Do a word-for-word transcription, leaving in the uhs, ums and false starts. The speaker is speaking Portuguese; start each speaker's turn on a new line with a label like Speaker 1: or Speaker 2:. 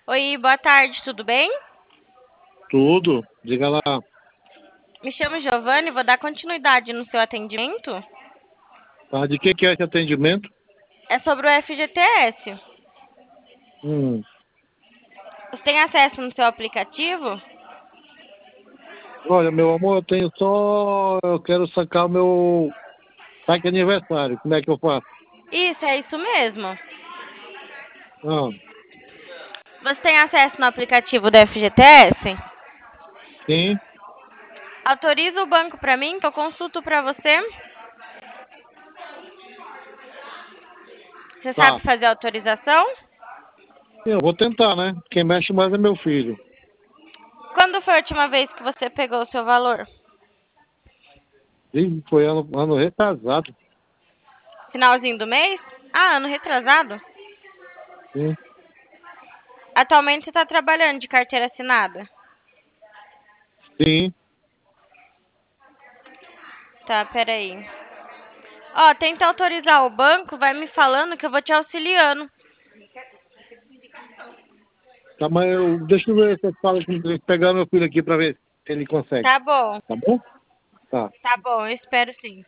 Speaker 1: Oi, boa tarde, tudo bem?
Speaker 2: Tudo. Diga lá.
Speaker 1: Me chamo Giovanni, vou dar continuidade no seu atendimento.
Speaker 2: Tá? De que que é esse atendimento?
Speaker 1: É sobre o F G T S.
Speaker 2: Hum.
Speaker 1: Você tem acesso no seu aplicativo?
Speaker 2: Olha, meu amor, eu tenho só. Eu quero sacar o meu saque aniversário. Como é que eu faço?
Speaker 1: Isso, é isso mesmo.
Speaker 2: Ah,
Speaker 1: Você tem acesso no aplicativo do F G T S?
Speaker 2: sim,
Speaker 1: Autoriza o banco para mim, que eu consulto para você. Você
Speaker 2: tá.
Speaker 1: sabe fazer a autorização?
Speaker 2: Eu vou tentar, né? Quem mexe mais é meu filho.
Speaker 1: Quando foi a última vez que você pegou o seu valor?
Speaker 2: Ih, foi ano, ano retrasado.
Speaker 1: Finalzinho do mês? Ah, ano retrasado.
Speaker 2: Sim,
Speaker 1: Atualmente você está trabalhando de carteira assinada?
Speaker 2: sim.
Speaker 1: Tá, peraí. Ó, tenta autorizar o banco, vai me falando que eu vou te auxiliando.
Speaker 2: Tá, mas eu, deixa eu ver se eu falo com ele, pegar meu filho aqui pra ver se ele consegue.
Speaker 1: Tá bom,
Speaker 2: Tá bom? Tá.
Speaker 1: tá bom, eu espero sim.